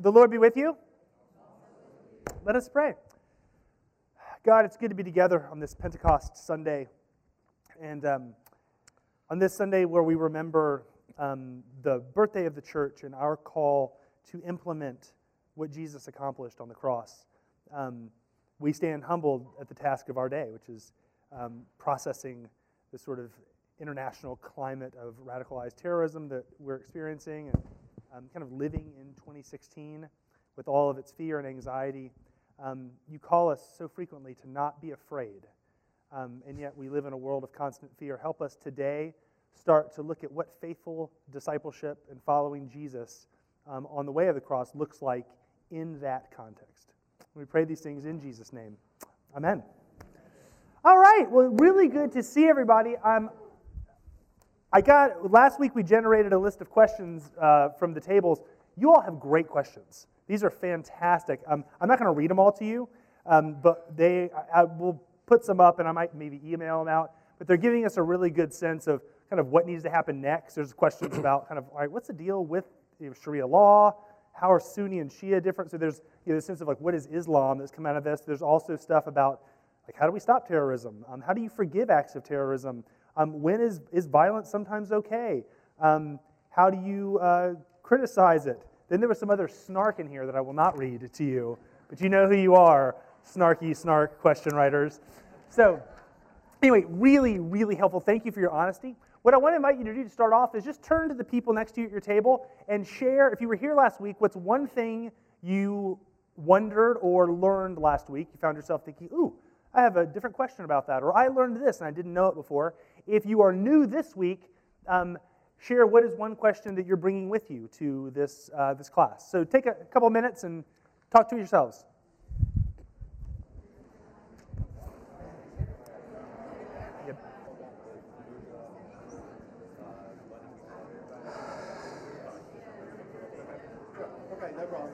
The Lord be with you. Let us pray. God, it's good to be together on this Pentecost Sunday. And on this Sunday where we remember the birthday of the church and our call to implement what Jesus accomplished on the cross, we stand humbled at the task of our day, which is processing the sort of international climate of radicalized terrorism that we're experiencing and kind of living in 2016 with all of its fear and anxiety. You call us so frequently to not be afraid, and yet we live in a world of constant fear. Help us today start to look at what faithful discipleship and following Jesus on the way of the cross looks like in that context. We pray these things in Jesus' name. Amen. All right, well, really good to see everybody. Last week we generated a list of questions from the tables. You all have great questions. These are fantastic. I'm not going to read them all to you, but I will put some up and I might maybe email them out. But they're giving us a really good sense of kind of what needs to happen next. There's questions about kind of, all right, what's the deal with Sharia law? How are Sunni and Shia different? So there's a sense of like, what is Islam that's come out of this? There's also stuff about like, how do we stop terrorism? How do you forgive acts of terrorism? When is violence sometimes okay? How do you criticize it? Then there was some other snark in here that I will not read to you, but you know who you are, snarky snark question writers. So anyway, really, really helpful. Thank you for your honesty. What I want to invite you to do to start off is just turn to the people next to you at your table and share, if you were here last week, what's one thing you wondered or learned last week. You found yourself thinking, ooh, I have a different question about that, or I learned this and I didn't know it before. If you are new this week, share what is one question that you're bringing with you to this class. So take a couple minutes and talk to yourselves. Yep. Okay, no problem.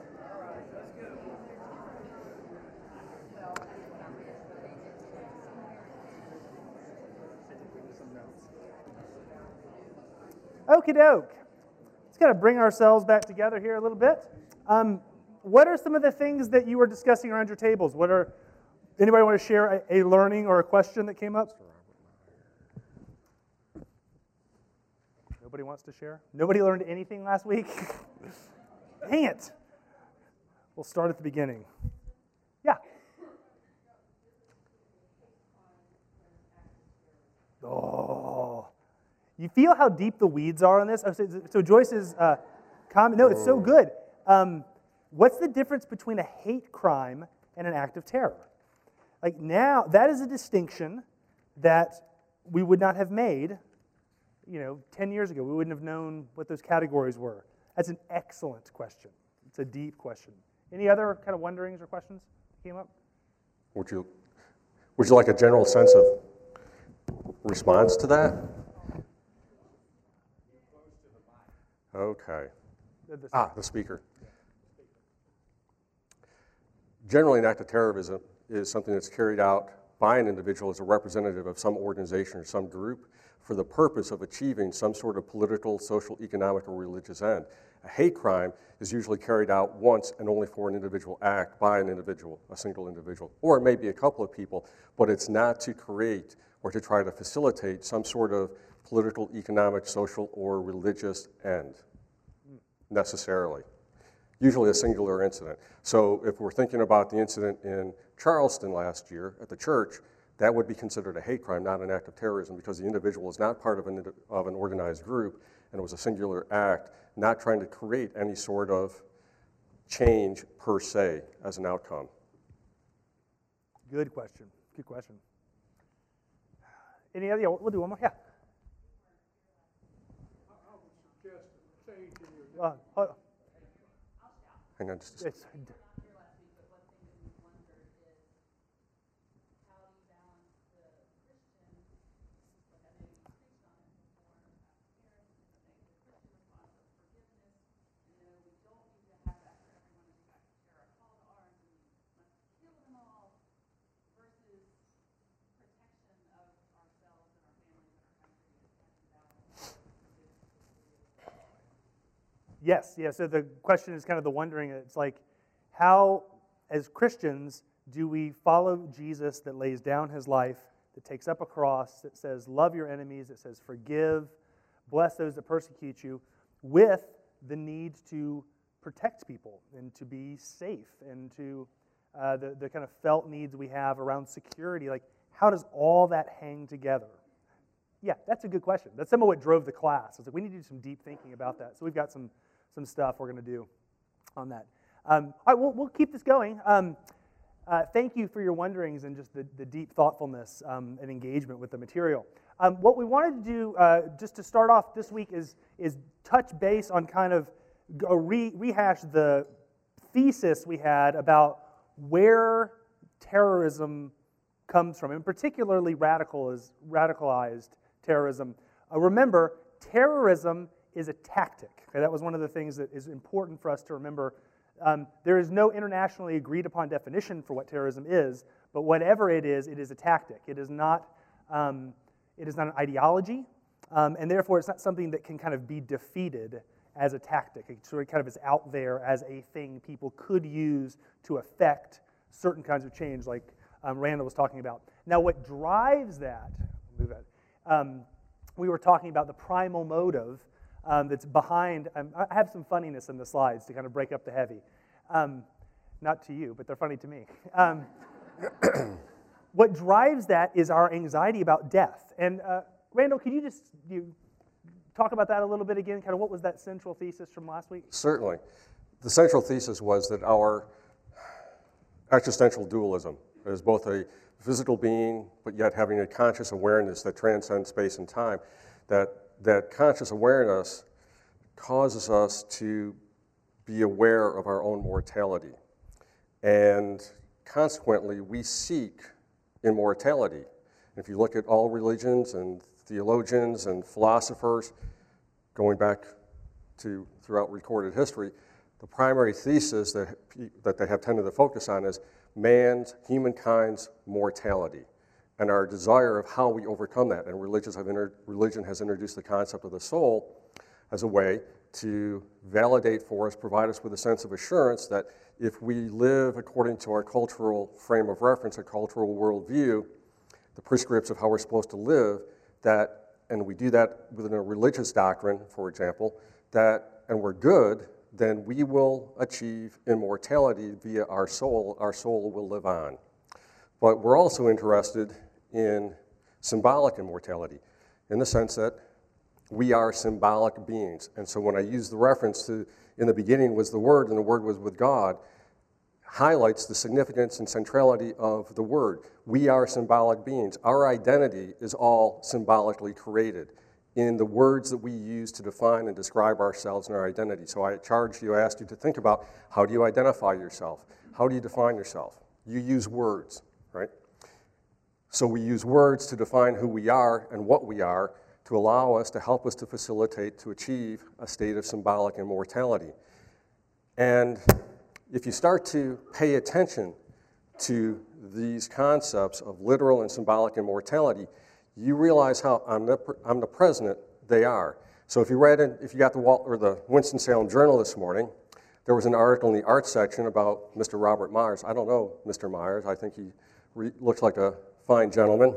Okie doke. Let's kind of bring ourselves back together here a little bit. What are some of the things that you were discussing around your tables? Anybody want to share a learning or a question that came up? Nobody wants to share? Nobody learned anything last week? Dang it. We'll start at the beginning. Yeah. Oh. You feel how deep the weeds are on this? So Joyce's comment, no, it's so good. What's the difference between a hate crime and an act of terror? Like now, that is a distinction that we would not have made, 10 years ago. We wouldn't have known what those categories were. That's an excellent question. It's a deep question. Any other kind of wonderings or questions that came up? Would you like a general sense of response to that? Okay. The speaker. Generally, an act of terrorism is something that's carried out by an individual as a representative of some organization or some group for the purpose of achieving some sort of political, social, economic, or religious end. A hate crime is usually carried out once and only for an individual act by an individual, a single individual, or it may be a couple of people, but it's not to create or to try to facilitate some sort of political, economic, social, or religious end, necessarily. Usually a singular incident. So if we're thinking about the incident in Charleston last year at the church, that would be considered a hate crime, not an act of terrorism, because the individual is not part of an organized group, and it was a singular act, not trying to create any sort of change per se as an outcome. Good question. Good question. Any other? Yeah, we'll do one more. Yeah. I would suggest a change in your... Hang on just a second. Yes, yeah. So the question is kind of the wondering, it's like, how, as Christians, do we follow Jesus that lays down his life, that takes up a cross, that says, love your enemies, that says, forgive, bless those that persecute you, with the need to protect people and to be safe and to the kind of felt needs we have around security? Like, how does all that hang together? Yeah, that's a good question. That's some of what drove the class. It's like, we need to do some deep thinking about that. So we've got some stuff we're going to do on that. All right, we'll keep this going. Thank you for your wonderings and just the deep thoughtfulness and engagement with the material. What we wanted to do, just to start off this week, is touch base on kind of rehash the thesis we had about where terrorism comes from, and particularly radicalized terrorism. Remember, terrorism is a tactic. Okay? That was one of the things that is important for us to remember. There is no internationally agreed upon definition for what terrorism is, but whatever it is a tactic. It is not an ideology, and therefore it's not something that can kind of be defeated as a tactic. It sort of kind of is out there as a thing people could use to affect certain kinds of change, like Randall was talking about. Now, what drives that, we were talking about the primal motive that's behind. I have some funniness in the slides to kind of break up the heavy. Not to you, but they're funny to me. What drives that is our anxiety about death. And Randall, could you talk about that a little bit again? Kind of what was that central thesis from last week? Certainly. The central thesis was that our existential dualism is both a physical being, but yet having a conscious awareness that transcends space and time, that conscious awareness causes us to be aware of our own mortality. And consequently, we seek immortality. If you look at all religions and theologians and philosophers, going back to throughout recorded history, the primary thesis that they have tended to focus on is humankind's mortality, and our desire of how we overcome that. And religion has introduced the concept of the soul as a way to validate for us, provide us with a sense of assurance that if we live according to our cultural frame of reference, our cultural worldview, the prescripts of how we're supposed to live, and we do that within a religious doctrine, for example, and we're good, then we will achieve immortality via our soul. Our soul will live on. But we're also interested in symbolic immortality, in the sense that we are symbolic beings. And so when I use the reference to, in the beginning was the Word, and the Word was with God, highlights the significance and centrality of the Word. We are symbolic beings. Our identity is all symbolically created in the words that we use to define and describe ourselves and our identity. So I asked you to think about, how do you identify yourself? How do you define yourself? You use words, right? So we use words to define who we are and what we are, to allow us, to help us to facilitate, to achieve a state of symbolic immortality. And if you start to pay attention to these concepts of literal and symbolic immortality, you realize how omnipresent they are. So if you got the Winston-Salem Journal this morning, there was an article in the art section about Mr. Robert Myers. I don't know Mr. Myers. I think he looks like a fine gentleman.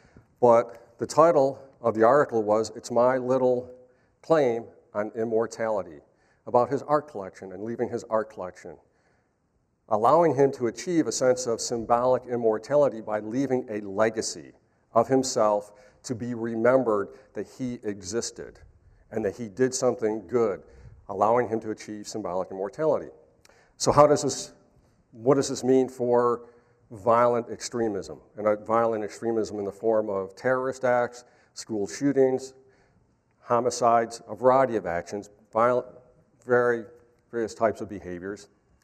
But the title of the article was, "It's My Little Claim on Immortality," about his art collection and leaving his art collection, allowing him to achieve a sense of symbolic immortality by leaving a legacy of himself to be remembered that he existed and that he did something good, allowing him to achieve symbolic immortality. So what does this mean for violent extremism? And violent extremism in the form of terrorist acts, school shootings, homicides, a variety of actions, various types of behaviors.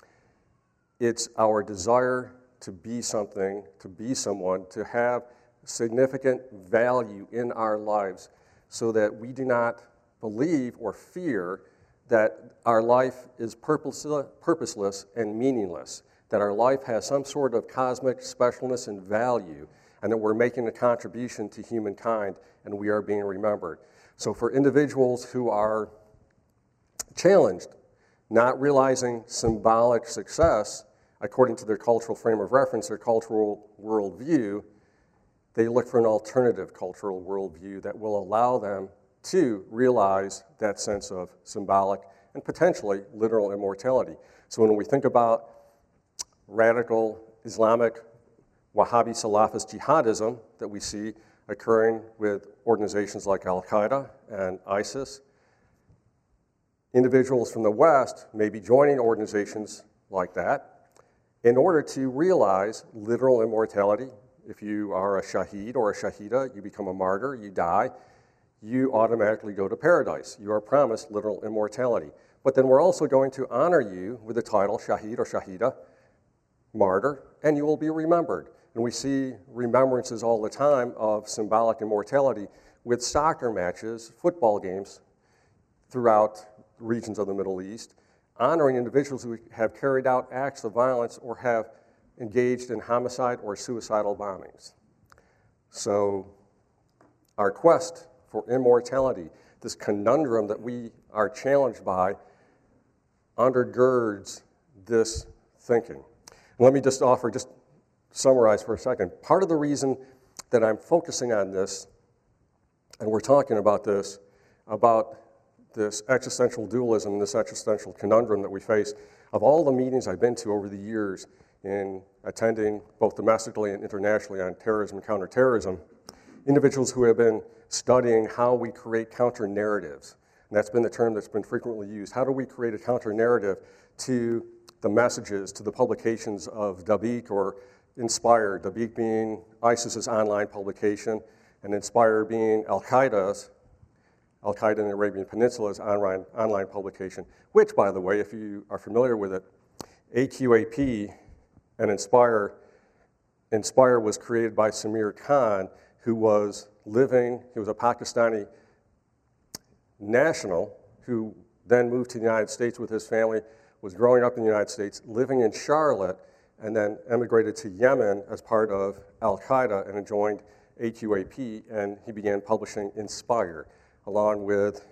It's our desire to be something, to be someone, to have significant value in our lives so that we do not believe or fear that our life is purposeless and meaningless, that our life has some sort of cosmic specialness and value, and that we're making a contribution to humankind and we are being remembered. So for individuals who are challenged, not realizing symbolic success according to their cultural frame of reference, their cultural worldview. They look for an alternative cultural worldview that will allow them to realize that sense of symbolic and potentially literal immortality. So when we think about radical Islamic Wahhabi Salafist jihadism that we see occurring with organizations like Al-Qaeda and ISIS, individuals from the West may be joining organizations like that in order to realize literal immortality. If you are a shaheed or a shahida, you become a martyr, you die, you automatically go to paradise. You are promised literal immortality. But then we're also going to honor you with the title shaheed or shahida, martyr, and you will be remembered. And we see remembrances all the time of symbolic immortality with soccer matches, football games throughout regions of the Middle East, honoring individuals who have carried out acts of violence or have engaged in homicide or suicidal bombings. So our quest for immortality, this conundrum that we are challenged by, undergirds this thinking. Let me just summarize for a second. Part of the reason that I'm focusing on this, and we're talking about this existential dualism, this existential conundrum that we face, of all the meetings I've been to over the years in attending both domestically and internationally on terrorism and counterterrorism, individuals who have been studying how we create counter-narratives. And that's been the term that's been frequently used. How do we create a counter-narrative to the messages, to the publications of Dabiq or Inspire, Dabiq being ISIS's online publication, and Inspire being Al-Qaeda in the Arabian Peninsula's online publication, which, by the way, if you are familiar with it, AQAP and Inspire was created by Samir Khan, who was a Pakistani national who then moved to the United States with his family, was growing up in the United States, living in Charlotte, and then emigrated to Yemen as part of Al-Qaeda and joined AQAP, and he began publishing Inspire, along with,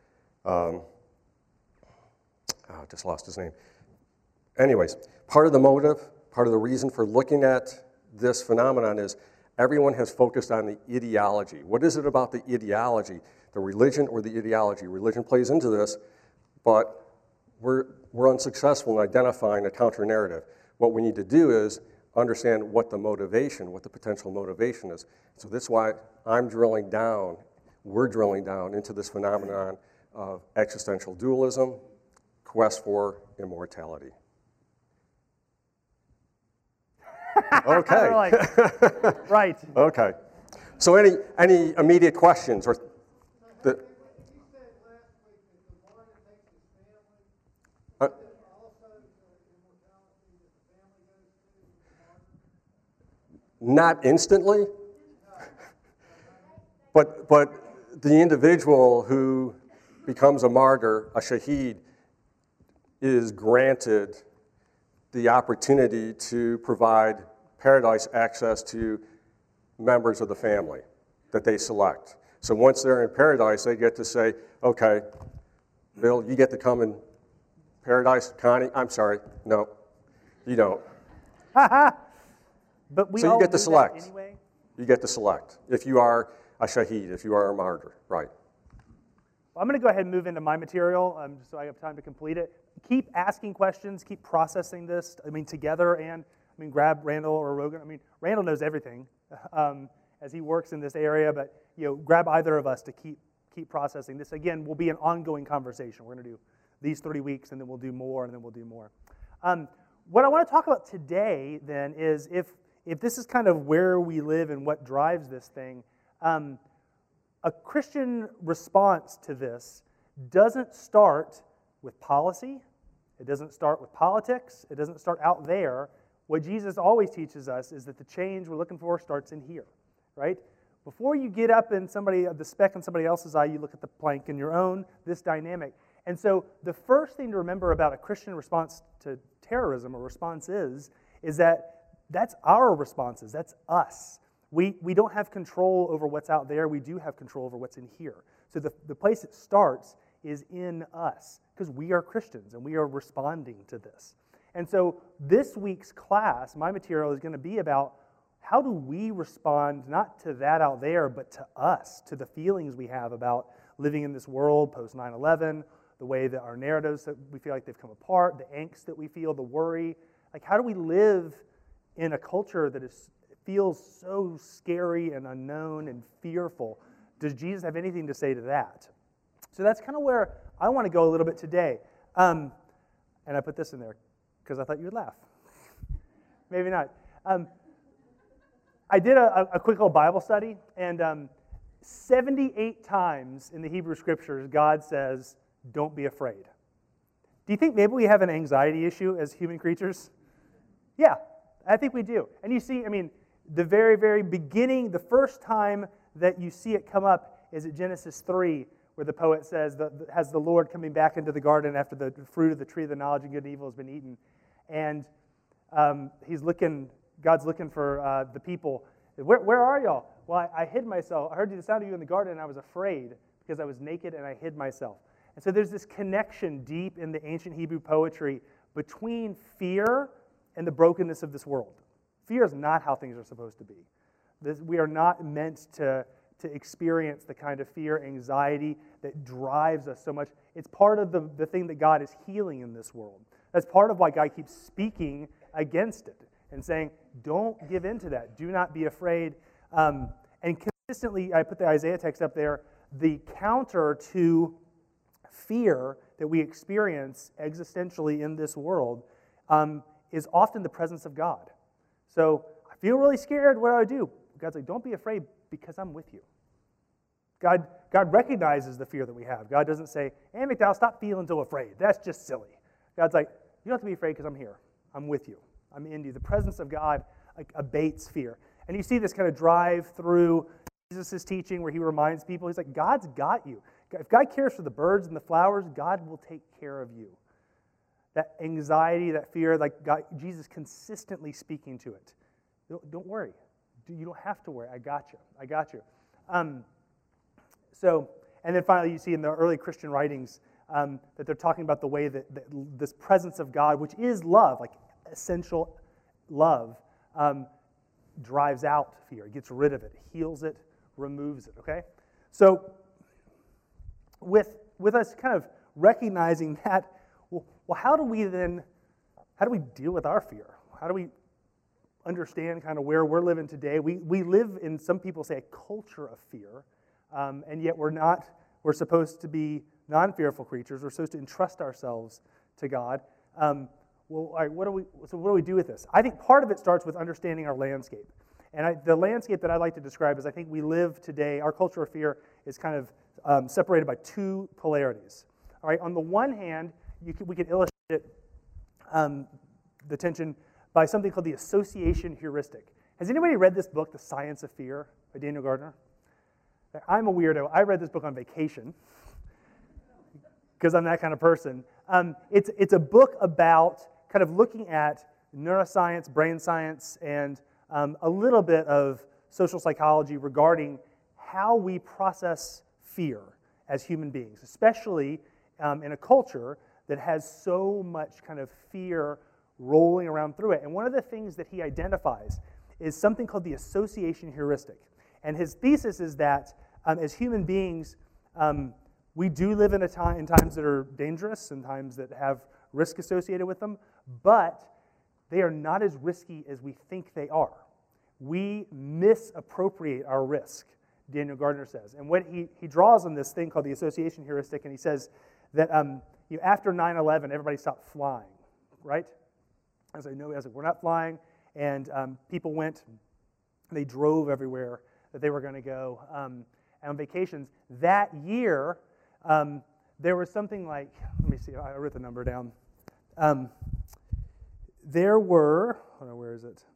just lost his name. Anyways, part of the motive, part of the reason for looking at this phenomenon is everyone has focused on the ideology. What is it about the ideology, the religion or the ideology? Religion plays into this, but we're unsuccessful in identifying a counter-narrative. What we need to do is understand what the potential motivation is. So that's why we're drilling down into this phenomenon of existential dualism, quest for immortality. Okay. Right. Okay. So any immediate questions or the, not instantly, but the individual who becomes a martyr, a shaheed, is granted the opportunity to provide paradise access to members of the family that they select. So once they're in paradise, they get to say, okay, Bill, you get to come in paradise. Connie, I'm sorry, no, you don't. But we so all you get to do select. that anyway? You get to select if you are a shaheed, if you are a martyr, right? Well, I'm going to go ahead and move into my material just so I have time to complete it. Keep asking questions, keep processing this, together, and, grab Randall or Rogan. Randall knows everything as he works in this area, but, grab either of us to keep processing this. Again, will be an ongoing conversation. We're going to do these 3 weeks, and then we'll do more, and then we'll do more. What I want to talk about today, then, is if this is kind of where we live and what drives this thing, a Christian response to this doesn't start with policy. It doesn't start with politics. It doesn't start out there. What Jesus always teaches us is that the change we're looking for starts in here, right? Before you get up in the speck in somebody else's eye, you look at the plank in your own, this dynamic. And so the first thing to remember about a Christian response to terrorism, or response is that that's our responses. That's us. We don't have control over what's out there. We do have control over what's in here. So the place it starts is in us. because we are Christians and we are responding to this. And so this week's class, my material is going to be about how do we respond not to that out there, but to us, to the feelings we have about living in this world post 9/11, the way that our narratives that we feel like they've come apart, the angst that we feel, the worry. Like, how do we live in a culture that feels so scary and unknown and fearful? Does Jesus have anything to say to that? So that's kind of where I want to go a little bit today. And I put this in there because I thought you would laugh. Maybe not. I did a quick little Bible study, and 78 times in the Hebrew Scriptures, God says, don't be afraid. Do you think maybe we have an anxiety issue as human creatures? Yeah, I think we do. And you see, I mean, the very, very beginning, the first time that you see it come up is at Genesis 3, where the poet says, has the Lord coming back into the garden after the fruit of the tree of the knowledge of good and evil has been eaten. And God's looking for the people. Where are y'all? Well, I hid myself. I heard the sound of you in the garden, and I was afraid because I was naked and I hid myself. And so there's this connection deep in the ancient Hebrew poetry between fear and the brokenness of this world. Fear is not how things are supposed to be. We are not meant to experience the kind of fear, anxiety that drives us so much. It's part of the thing that God is healing in this world. That's part of why God keeps speaking against it and saying, don't give in to that. Do not be afraid. And consistently, I put the Isaiah text up there, the counter to fear that we experience existentially in this world is often the presence of God. So I feel really scared. What do I do? God's like, don't be afraid because I'm with you. God recognizes the fear that we have. God doesn't say, hey, McDowell, stop feeling so afraid. That's just silly. God's like, you don't have to be afraid because I'm here. I'm with you. I'm in you. The presence of God abates fear. And you see this kind of drive through Jesus' teaching where he reminds people, he's like, God's got you. If God cares for the birds and the flowers, God will take care of you. That anxiety, that fear, like Jesus consistently speaking to it. Don't worry. You don't have to worry. I got you. I got you. And then finally, you see in the early Christian writings that they're talking about the way that this presence of God, which is love, like essential love, drives out fear, gets rid of it, heals it, removes it. Okay, so with us kind of recognizing that, well, how do we deal with our fear? How do we understand kind of where we're living today? We live in, some people say, a culture of fear, and yet we're supposed to be non-fearful creatures. We're supposed to entrust ourselves to God. Well, all right, what do we do with this? I think part of it starts with understanding our landscape. And the landscape that I like to describe is I think we live today, our culture of fear is kind of separated by two polarities. All right, on the one hand, we can illustrate it, the tension by something called the association heuristic. Has anybody read this book, The Science of Fear, by Daniel Gardner? I'm a weirdo. I read this book on vacation because I'm that kind of person. It's a book about kind of looking at neuroscience, brain science, and a little bit of social psychology regarding how we process fear as human beings, especially in a culture that has so much kind of fear rolling around through it. And one of the things that he identifies is something called the association heuristic. And his thesis is that as human beings, we do live in times that are dangerous and times that have risk associated with them, but they are not as risky as we think they are. We misappropriate our risk, Daniel Gardner says. And what he draws on this thing called the association heuristic, and he says that after 9/11, everybody stopped flying, right? I was like, we're not flying, and people went, they drove everywhere that they were going to go on vacations. That year, there was something like, let me see, I wrote the number down. There were, hold on, where is it?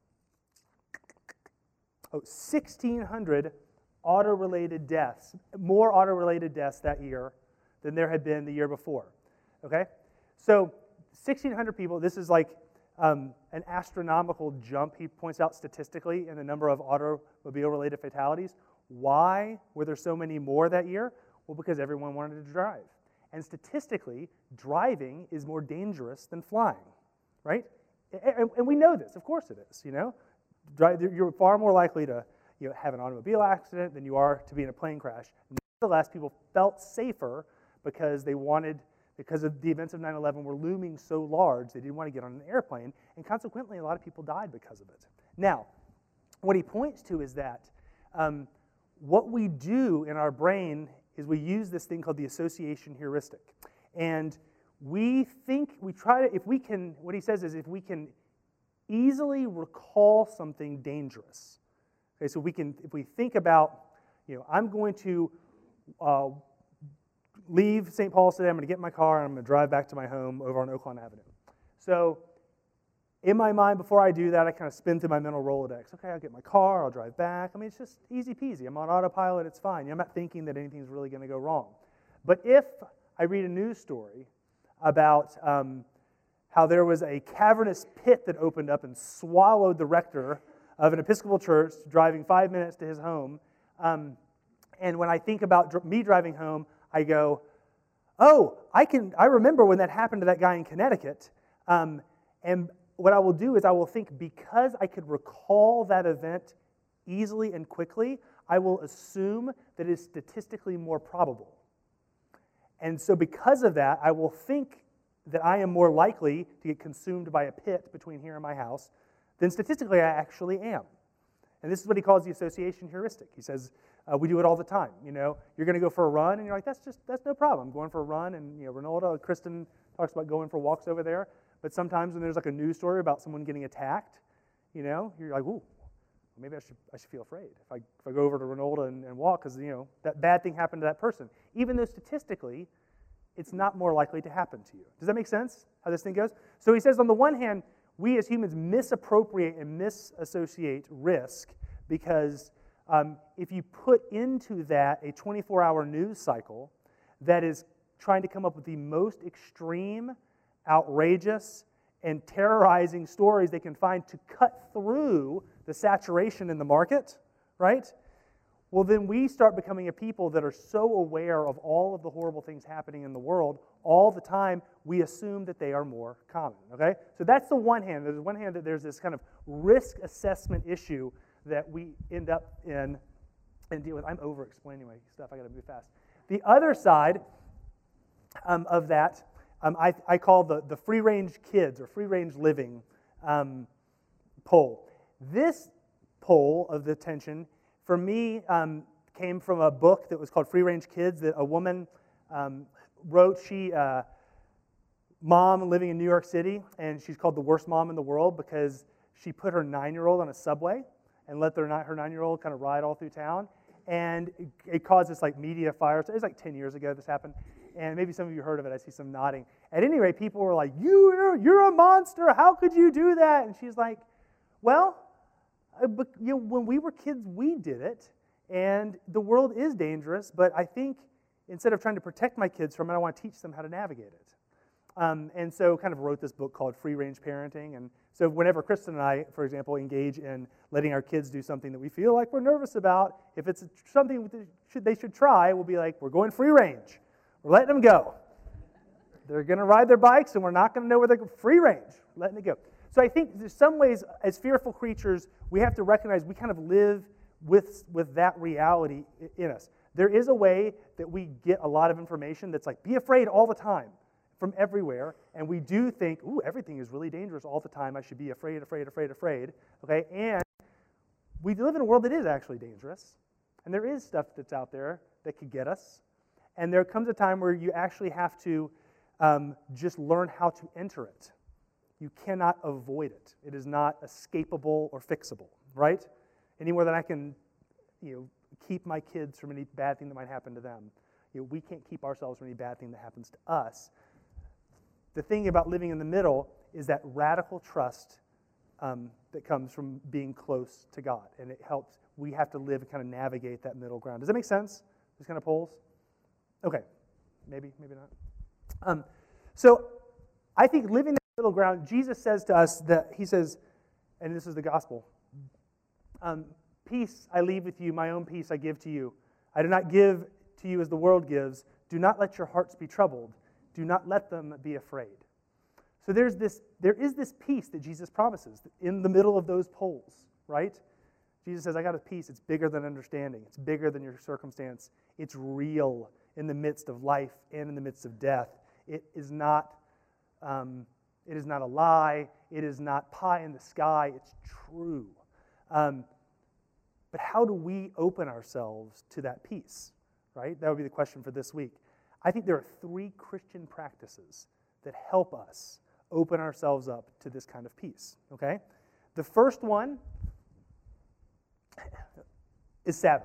1,600 auto-related deaths, more auto-related deaths that year than there had been the year before, okay? So 1,600 people, this is like an astronomical jump, he points out statistically, in the number of automobile-related fatalities. Why were there so many more that year? Well, because everyone wanted to drive. And statistically, driving is more dangerous than flying, right? And we know this. Of course it is, You're far more likely to have an automobile accident than you are to be in a plane crash. Nevertheless, people felt safer because because of the events of 9/11 were looming so large, they didn't want to get on an airplane, and consequently, a lot of people died because of it. Now, what he points to is that what we do in our brain is we use this thing called the association heuristic. And what he says is if we can easily recall something dangerous. Okay, so if we think about, I'm going to leave St. Paul's today, I'm going to get in my car, and I'm going to drive back to my home over on Oaklawn Avenue. So in my mind, before I do that, I kind of spin through my mental Rolodex. Okay, I'll get my car, I'll drive back. I mean, it's just easy peasy. I'm on autopilot, it's fine. I'm not thinking that anything's really going to go wrong. But if I read a news story about how there was a cavernous pit that opened up and swallowed the rector of an Episcopal church driving 5 minutes to his home, and when I think about me driving home, I go, oh, I remember when that happened to that guy in Connecticut, and what I will do is I will think because I could recall that event easily and quickly, I will assume that it is statistically more probable. And so because of that, I will think that I am more likely to get consumed by a pit between here and my house than statistically I actually am. And this is what he calls the association heuristic. He says, we do it all the time. You're going to go for a run, and you're like, that's no problem. I'm going for a run, and Ronaldo, Kristen talks about going for walks over there. But sometimes when there's like a news story about someone getting attacked, you're like, ooh, maybe I should feel afraid if I go over to Ronaldo and walk because that bad thing happened to that person. Even though statistically, it's not more likely to happen to you. Does that make sense? How this thing goes? So he says, on the one hand, we as humans misappropriate and misassociate risk because if you put into that a 24-hour news cycle that is trying to come up with the most extreme, outrageous, and terrorizing stories they can find to cut through the saturation in the market, right? Well, then we start becoming a people that are so aware of all of the horrible things happening in the world all the time, we assume that they are more common, okay? So that's the one hand. There's one hand that there's this kind of risk assessment issue that we end up in and deal with. I'm over-explaining my stuff. I got to move fast. The other side of that I call the free-range kids or free-range living pole. This pole of the tension, for me, came from a book that was called Free Range Kids that a woman wrote. Mom living in New York City, and she's called the worst mom in the world because she put her 9-year-old on a subway and let her 9-year-old kind of ride all through town. And it caused this media fire. It was 10 years ago this happened. And maybe some of you heard of it. I see some nodding. At any rate, people were like, you're a monster. How could you do that? And she's like, well, when we were kids, we did it. And the world is dangerous, but I think instead of trying to protect my kids from it, I want to teach them how to navigate it. And so kind of wrote this book called Free Range Parenting. And so whenever Kristen and I, for example, engage in letting our kids do something that we feel like we're nervous about, if it's something they should try, we'll be like, we're going free range. We're letting them go. They're going to ride their bikes, and we're not going to know where they're going. Free range, letting it go. So I think there's some ways, as fearful creatures, we have to recognize we kind of live with that reality in us. There is a way that we get a lot of information that's like, be afraid all the time from everywhere, and we do think, ooh, everything is really dangerous all the time. I should be afraid, okay? And we live in a world that is actually dangerous, and there is stuff that's out there that could get us. And there comes a time where you actually have to just learn how to enter it. You cannot avoid it. It is not escapable or fixable, right? Any more than I can, keep my kids from any bad thing that might happen to them. We can't keep ourselves from any bad thing that happens to us. The thing about living in the middle is that radical trust that comes from being close to God, and it helps. We have to live and kind of navigate that middle ground. Does that make sense? These kind of poles? Okay, maybe not. So I think living that middle ground, Jesus says to us that he says, and this is the gospel, peace I leave with you, my own peace I give to you. I do not give to you as the world gives. Do not let your hearts be troubled. Do not let them be afraid. So there is this peace that Jesus promises in the middle of those poles, right? Jesus says, I got a peace. It's bigger than understanding. It's bigger than your circumstance. It's real in the midst of life and in the midst of death. It is not a lie. It is not pie in the sky. It's true. But how do we open ourselves to that peace, right? That would be the question for this week. I think there are 3 Christian practices that help us open ourselves up to this kind of peace, okay? The first one is Sabbath.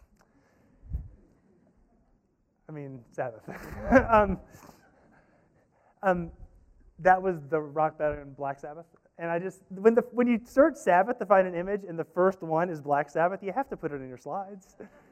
Sabbath. That was the rock band Black Sabbath. And I just, when you search Sabbath to find an image and the first one is Black Sabbath, you have to put it in your slides.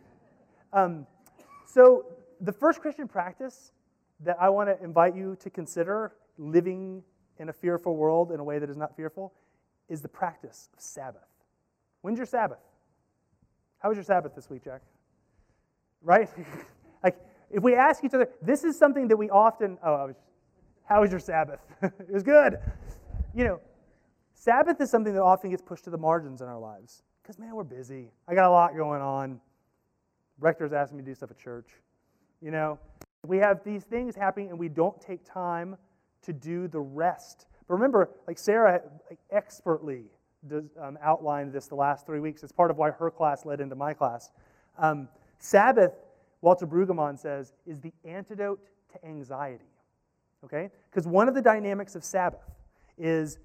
So the first Christian practice that I want to invite you to consider living in a fearful world in a way that is not fearful is the practice of Sabbath. When's your Sabbath? How was your Sabbath this week, Jack? Right? Like, if we ask each other, this is something that we often, how was your Sabbath? It was good. Sabbath is something that often gets pushed to the margins in our lives. Because, man, we're busy. I got a lot going on. Rector's asking me to do stuff at church. We have these things happening and we don't take time to do the rest. But remember, like Sarah expertly outlined this the last 3 weeks. It's part of why her class led into my class. Sabbath, Walter Brueggemann says, is the antidote to anxiety. Okay? Because one of the dynamics of Sabbath is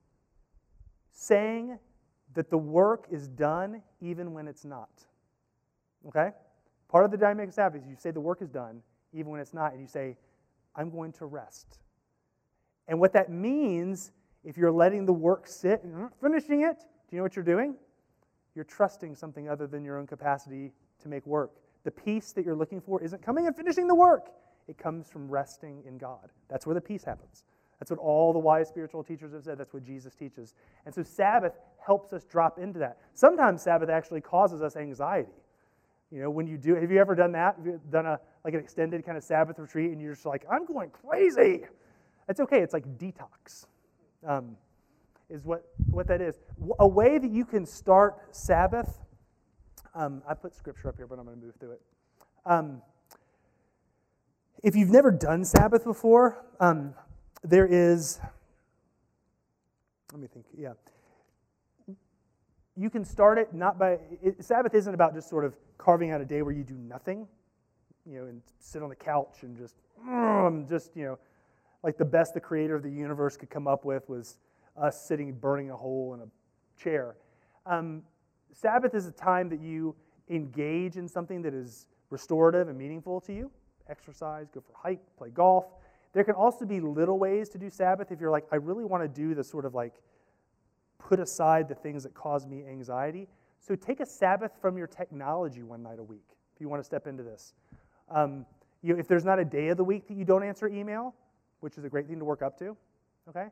saying that the work is done even when it's not. Okay? Part of the dynamic of Sabbath is you say the work is done even when it's not, and you say, I'm going to rest. And what that means, if you're letting the work sit and not finishing it, do you know what you're doing? You're trusting something other than your own capacity to make work. The peace that you're looking for isn't coming and finishing the work. It comes from resting in God. That's where the peace happens. That's what all the wise spiritual teachers have said. That's what Jesus teaches. And so Sabbath helps us drop into that. Sometimes Sabbath actually causes us anxiety. When you do, have you ever done that? Have you done an extended kind of Sabbath retreat and you're just like, I'm going crazy? It's okay. It's like detox, is what that is. A way that you can start Sabbath, I put scripture up here, but I'm going to move through it. If you've never done Sabbath before, there is, let me think, yeah. You can start it not by, Sabbath isn't about just sort of carving out a day where you do nothing, and sit on the couch and just, like the best the creator of the universe could come up with was us sitting, burning a hole in a chair. Sabbath is a time that you engage in something that is restorative and meaningful to you. Exercise, go for a hike, play golf. There can also be little ways to do Sabbath if you're like, I really want to do the sort of like put aside the things that cause me anxiety. So take a Sabbath from your technology one night a week if you want to step into this. If there's not a day of the week that you don't answer email, which is a great thing to work up to, okay?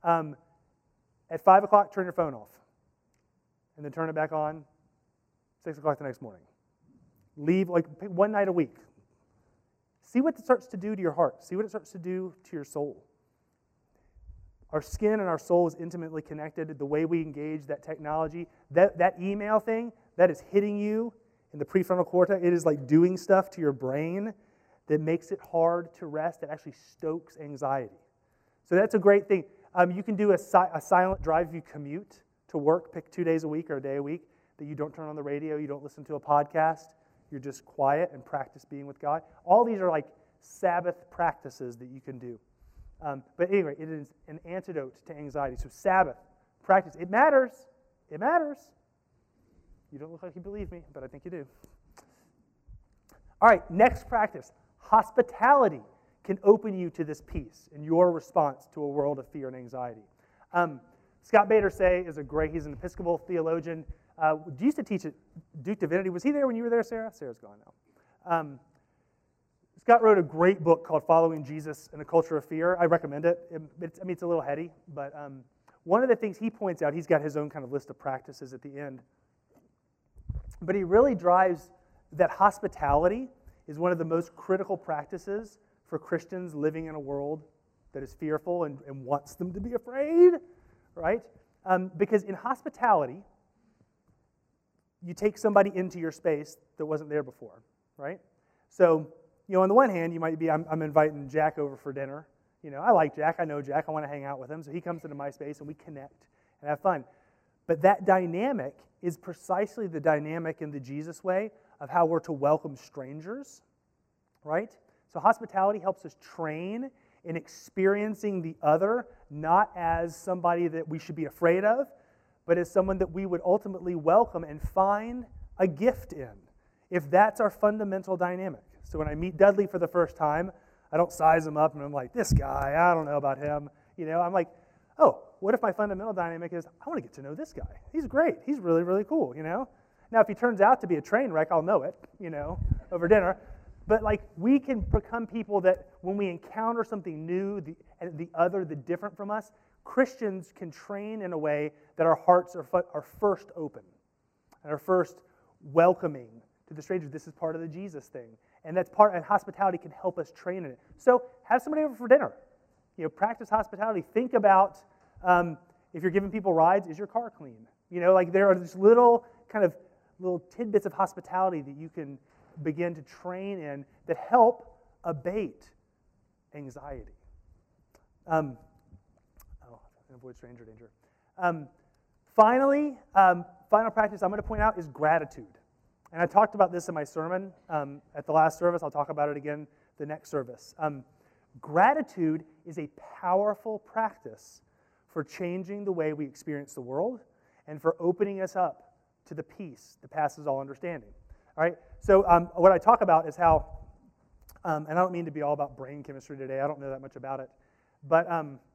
At 5 o'clock, turn your phone off. And then turn it back on 6 o'clock the next morning. Leave pick one night a week. See what it starts to do to your heart. See what it starts to do to your soul. Our skin and our soul is intimately connected. The way we engage that technology, that email thing, that is hitting you in the prefrontal cortex. It is like doing stuff to your brain that makes it hard to rest. It actually stokes anxiety. So that's a great thing. You can do a silent drive if you commute to work. Pick 2 days a week or a day a week that you don't turn on the radio, you don't listen to a podcast. You're just quiet and practice being with God. All these are like Sabbath practices that you can do. But anyway, it is an antidote to anxiety. So Sabbath practice, it matters. It matters. You don't look like you believe me, but I think you do. All right, next practice. Hospitality can open you to this peace in your response to a world of fear and anxiety. Scott Bader Say is he's an Episcopal theologian. Used to teach at Duke Divinity. Was he there when you were there, Sarah? Sarah's gone now. Scott wrote a great book called Following Jesus in a Culture of Fear. I recommend it. It's a little heady, but one of the things he points out, he's got his own kind of list of practices at the end, but he really drives that hospitality is one of the most critical practices for Christians living in a world that is fearful and wants them to be afraid, right? Because in hospitality, you take somebody into your space that wasn't there before, right? So, on the one hand, you might be, I'm inviting Jack over for dinner. I like Jack, I know Jack, I want to hang out with him, so he comes into my space and we connect and have fun. But that dynamic is precisely the dynamic in the Jesus way of how we're to welcome strangers, right? So hospitality helps us train in experiencing the other, not as somebody that we should be afraid of, but as someone that we would ultimately welcome and find a gift in, if that's our fundamental dynamic. So when I meet Dudley for the first time, I don't size him up and I'm like, this guy, I don't know about him. I'm like, oh, what if my fundamental dynamic is, I want to get to know this guy. He's great. He's really, really cool, Now, if he turns out to be a train wreck, I'll know it, over dinner. But we can become people that when we encounter something new, the other, the different from us, Christians can train in a way that our hearts are first open and are first welcoming to the stranger. This is part of the Jesus thing. And and hospitality can help us train in it. So have somebody over for dinner. Practice hospitality. Think about if you're giving people rides, is your car clean? There are these little tidbits of hospitality that you can begin to train in that help abate anxiety. Avoid stranger danger. Finally, final practice I'm going to point out is gratitude. And I talked about this in my sermon at the last service. I'll talk about it again the next service. Gratitude is a powerful practice for changing the way we experience the world and for opening us up to the peace that passes all understanding. All right? So what I talk about is how, and I don't mean to be all about brain chemistry today. I don't know that much about it. But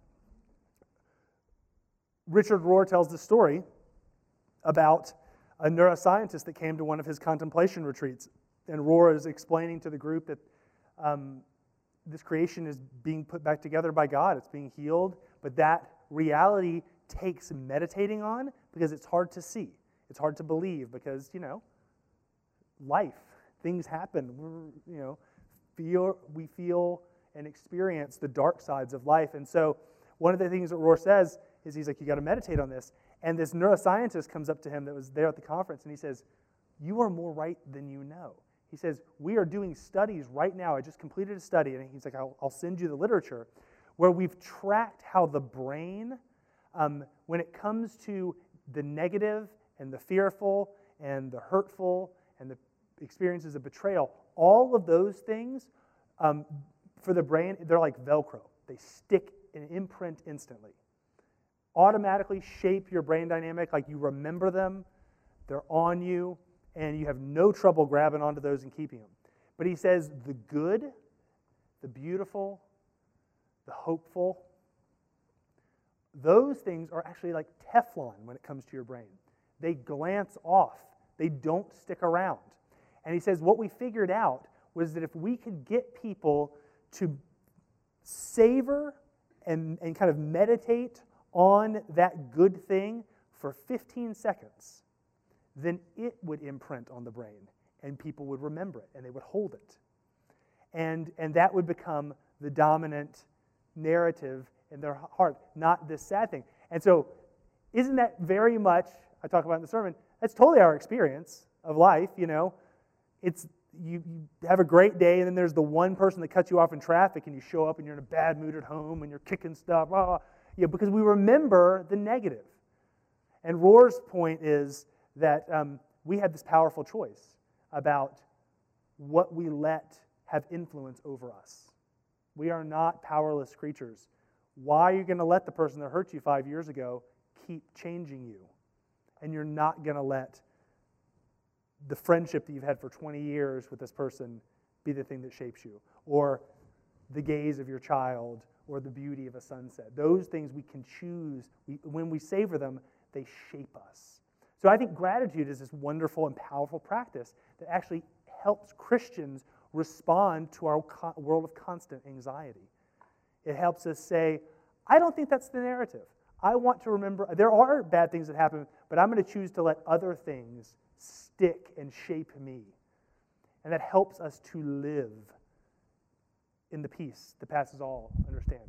Richard Rohr tells the story about a neuroscientist that came to one of his contemplation retreats. And Rohr is explaining to the group that this creation is being put back together by God. It's being healed. But that reality takes meditating on because it's hard to see. It's hard to believe because, life, things happen. We feel and experience the dark sides of life. And so one of the things that Rohr says is he's like, you got to meditate on this. And this neuroscientist comes up to him that was there at the conference, and he says, you are more right than you know. He says, we are doing studies right now. I just completed a study, and he's like, I'll send you the literature, where we've tracked how the brain, when it comes to the negative and the fearful and the hurtful and the experiences of betrayal, all of those things, for the brain, they're like Velcro. They stick and imprint instantly. Automatically shape your brain dynamic, like you remember them, they're on you, and you have no trouble grabbing onto those and keeping them. But he says the good, the beautiful, the hopeful, those things are actually like Teflon when it comes to your brain. They glance off. They don't stick around. And he says what we figured out was that if we could get people to savor and kind of meditate on that good thing for 15 seconds, then it would imprint on the brain, and people would remember it, and they would hold it. And that would become the dominant narrative in their heart, not this sad thing. And so isn't that very much, I talk about in the sermon, that's totally our experience of life, It's you have a great day, and then there's the one person that cuts you off in traffic, and you show up, and you're in a bad mood at home, and you're kicking stuff, because we remember the negative. And Rohr's point is that we have this powerful choice about what we let have influence over us. We are not powerless creatures. Why are you going to let the person that hurt you 5 years ago keep changing you? And you're not going to let the friendship that you've had for 20 years with this person be the thing that shapes you, or the gaze of your child, or the beauty of a sunset. Those things we can choose. When we savor them, they shape us. So I think gratitude is this wonderful and powerful practice that actually helps Christians respond to our world of constant anxiety. It helps us say, I don't think that's the narrative. I want to remember, there are bad things that happen, but I'm going to choose to let other things stick and shape me. And that helps us to live in the peace that passes all understanding.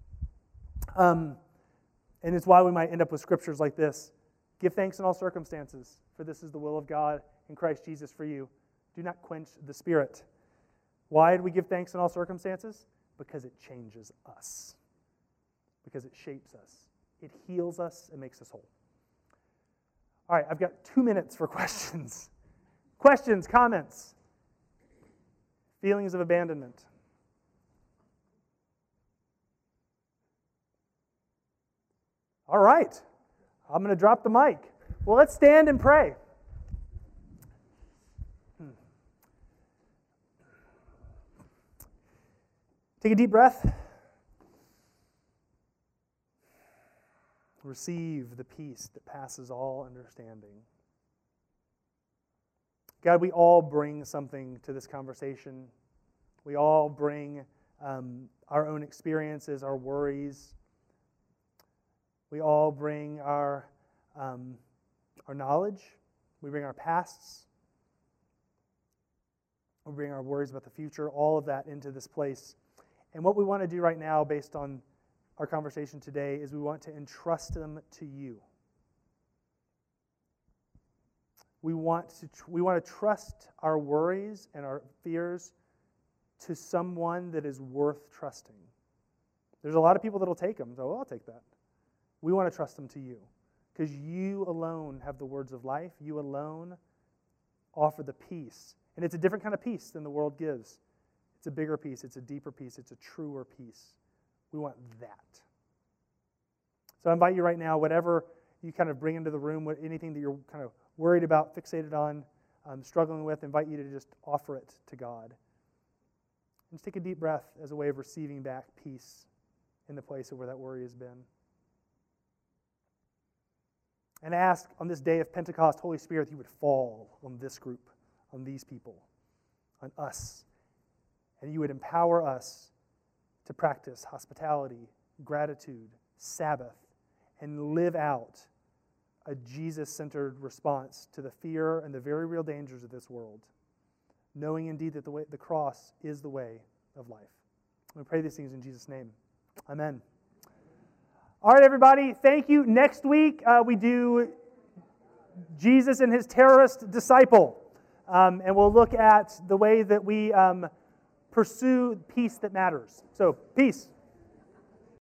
And it's why we might end up with scriptures like this. Give thanks in all circumstances, for this is the will of God in Christ Jesus for you. Do not quench the Spirit. Why do we give thanks in all circumstances? Because it changes us. Because it shapes us. It heals us and makes us whole. All right, I've got 2 minutes for questions. Questions, comments, feelings of abandonment. All right, I'm going to drop the mic. Well, let's stand and pray. Take a deep breath. Receive the peace that passes all understanding. God, we all bring something to this conversation. We all bring our own experiences, our worries. We all bring our knowledge. We bring our pasts. We bring our worries about the future, all of that into this place. And what we want to do right now, based on our conversation today, is we want to entrust them to you. We want to trust our worries and our fears to someone that is worth trusting. There's a lot of people that will take them, so I'll take that. We want to trust them to you, because you alone have the words of life. You alone offer the peace. And it's a different kind of peace than the world gives. It's a bigger peace. It's a deeper peace. It's a truer peace. We want that. So I invite you right now, whatever you kind of bring into the room, anything that you're kind of worried about, fixated on, struggling with, invite you to just offer it to God. And just take a deep breath as a way of receiving back peace in the place of where that worry has been. And ask on this day of Pentecost, Holy Spirit, that you would fall on this group, on these people, on us. And you would empower us to practice hospitality, gratitude, Sabbath, and live out a Jesus-centered response to the fear and the very real dangers of this world, knowing indeed that the cross is the way of life. We pray these things in Jesus' name. Amen. All right, everybody, thank you. Next week, we do Jesus and his terrorist disciple, and we'll look at the way that we pursue peace that matters. So, peace.